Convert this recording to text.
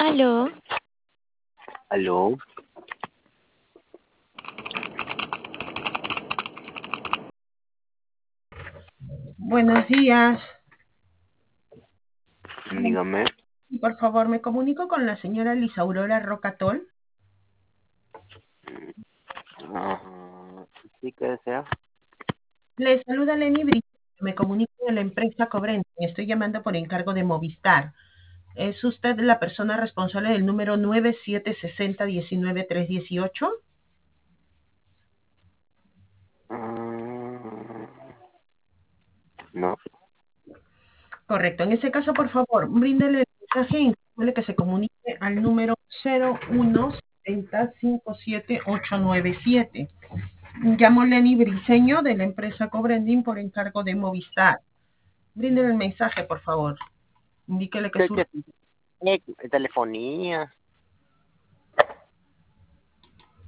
Aló, Aló, Buenos días. dígame. Y por favor, me comunico con la señora Lisa Aurora Rocatol. Ah, ¿sí que desea? Le saluda Lenny Brito. Me comunico de la empresa Cobrente. Estoy llamando por encargo de Movistar. ¿Es usted la persona responsable del número 9760 19318? Ah, no, Correcto. En ese caso, por favor, bríndele el mensaje e indíquele que se comunique al número 0170 57897. Llamo Lenny Briceño de la empresa Cobrending por encargo de Movistar. Bríndele el mensaje, por favor. Indíquele que ¿qué, su... qué, telefonía?